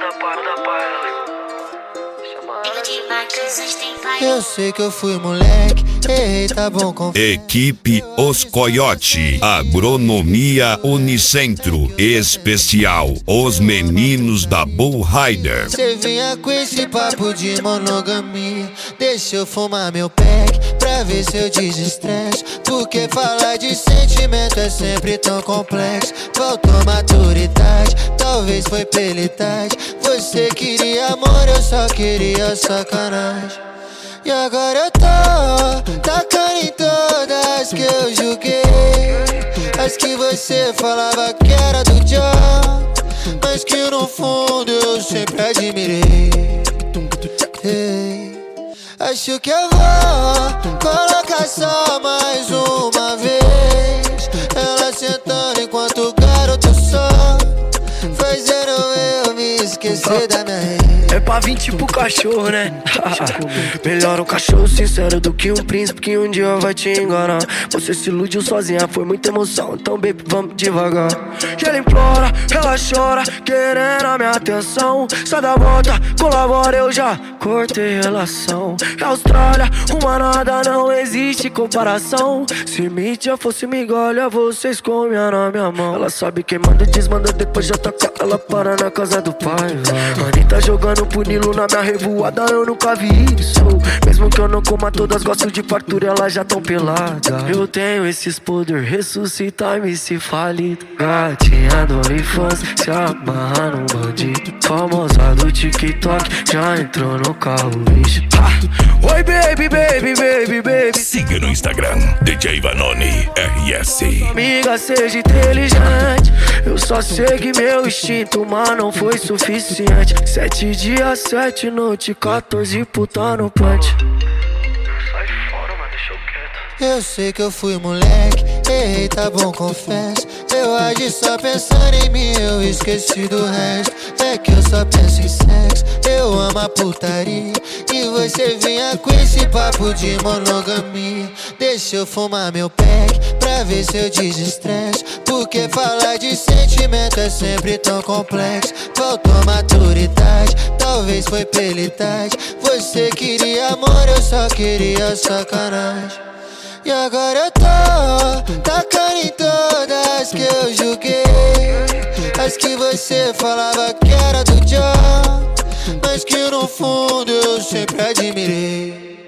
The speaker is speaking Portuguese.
Eu sei que eu fui moleque, errei, tá bom, confesso. Equipe Os Coiote, Agronomia Unicentro, especial Os Meninos da Bull Rider. Cê vinha com esse papo de monogamia, deixa eu fumar meu pack pra ver se eu desestresse. Porque falar de sentimento é sempre tão complexo. Faltou maturidade, talvez foi pela idade. Você queria amor, eu só queria sacanagem. E agora eu tô tacando em todas que eu julguei, as que você falava que era do John, mas que no fundo eu sempre admirei. Hey, acho que eu vou colocar só mais uma vez, ela sentando enquanto o garoto só, fazendo eu me esquecer da minha rei. É pra vir tipo cachorro, né? Melhor um cachorro sincero do que um príncipe que um dia vai te enganar. Você se iludiu sozinha, foi muita emoção, então baby, vamos devagar. E ela implora, ela chora, querendo a minha atenção. Sai da volta, colabora, eu já cortei relação. É Austrália, uma nada, não existe comparação. Se mídia fosse migalha, vocês comem na minha mão. Ela sabe quem manda e desmanda, depois já taca ela para na casa do pai. Anitta jogando punilo na minha revoada, eu nunca vi isso. Mesmo que eu não coma todas, gosto de fartura, elas já tão pelada. Eu tenho esses poder, ressuscitar me se falido. Gatinha do OnlyFans, se amarra num bandido. Famosa do TikTok, já entrou no carro, bicho. Oi baby, baby, baby, baby. Siga no Instagram, DJ Vanoni RS. Amiga, seja inteligente. Eu só segui meu instinto, mas não foi suficiente. 7 dias, 7 noites, 14 puta no punch. Sai fora, mano, deixa eu quieto. Eu sei que eu fui moleque, errei, tá bom, confesso. Eu agi só pensando em mim, eu esqueci do resto. É que eu só penso em sexo, eu amo a putaria. E você vinha com esse papo de monogamia. Deixa eu fumar meu pack pra ver se eu desestresse. Porque falar de sentimento é sempre tão complexo. Faltou maturidade, talvez foi pela idade. Você queria amor, eu só queria sacanagem. E agora eu tô tacando em todas que eu julguei, as que você falava que era do John, mas que no fundo eu sempre admirei.